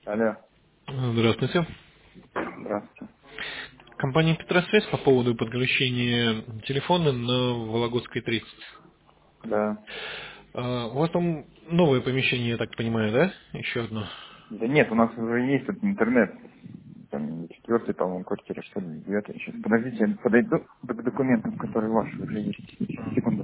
Алло, Здравствуйте. здравствуйте. Компания Петросвязь по поводу подключения телефона на Вологодской 30. Да. У вас там новое помещение, я так понимаю, да? Еще одно. Да нет, у нас уже есть тут интернет. Там четвертый, по-моему, квартира, что ли, девятая. Сейчас, подождите, я подойду к документам, которые ваши уже есть. Сейчас, секунду.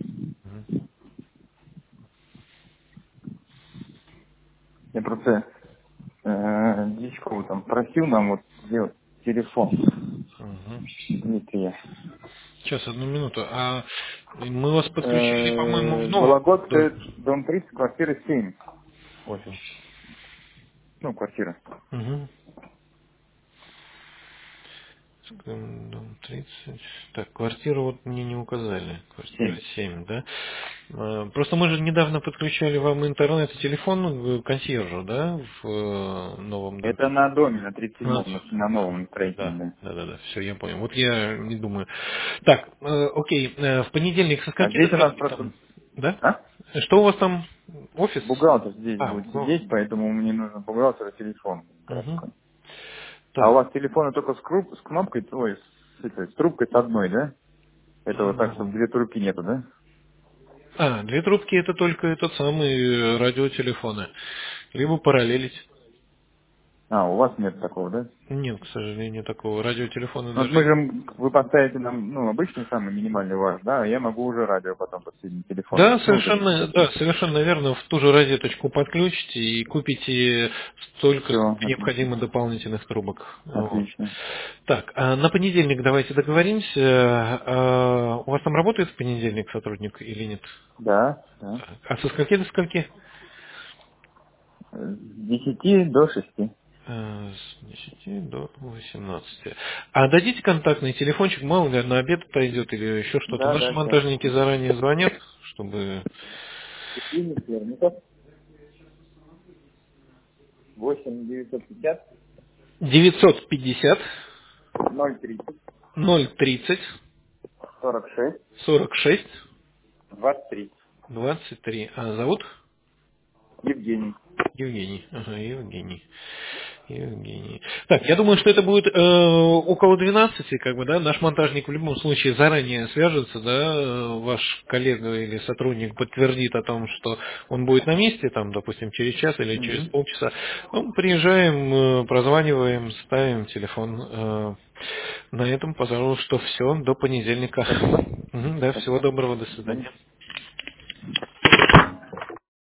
Я просто Дичкову там просил нам вот сделать телефон Мгм. Дмитрия. Сейчас, одну минуту. А мы вас подключили, по-моему, в новом доме. Вологодская, дом 30, квартира 7. Офис. Ну, квартира. Угу. Дом 30. Так, квартиру вот мне не указали. Квартира 7. 7, да? Просто мы же недавно подключали вам интернет и телефон консьержу, да, в новом доме. Это на доме, на Ну, 37-м, всё, на новом да, строительном, да. да, все, я понял. Вот я не думаю. Так, окей, в понедельник со А скольки до здесь у нас скольки просто... там? Да? А? Что у вас там? Офис? Бухгалтер здесь А, будет сидеть, поэтому мне нужен бухгалтер и телефон угу. городской. А у Так. вас телефоны только с кнопкой, ой, с трубкой с одной, да? Это вот так, чтобы две трубки нету, да? Две трубки это только этот самый радиотелефоны. Либо параллелить. А, у вас нет такого, да? Нет, к сожалению, такого радиотелефона Ну, вот даже. мы же, вы поставите нам, ну, обычный самый минимальный ваш, да, а я могу уже радио потом подсоединить телефон. Ну, вот это. Да, совершенно верно. В ту же розеточку подключите и купите столько, Все, сколько необходимо дополнительных трубок. Вот. отлично. Так, а на понедельник давайте договоримся. У вас там работает в понедельник сотрудник или нет? Да, да. А со скольки до скольки? С 10 до 6. С 10 до 18. А дадите контактный телефончик, мало ли на обед пойдет или еще что-то. Да, Наши да, сейчас. монтажники заранее звонят, чтобы Клиник Верников, 8 950 950 030 030 46 46 23. 23. А зовут? Евгений. Евгений. Ага, Евгений. Евгений. Так, я думаю, что это будет около 12, как бы, да, наш монтажник в любом случае заранее свяжется, да, ваш коллега или сотрудник подтвердит о том, что он будет на месте, там, допустим, через час или через Мгм. полчаса. Ну, приезжаем, прозваниваем, ставим телефон. На этом, пожалуй, что все, до понедельника. Спасибо. Мгм, да, всего Спасибо. доброго, до До свидания. свидания.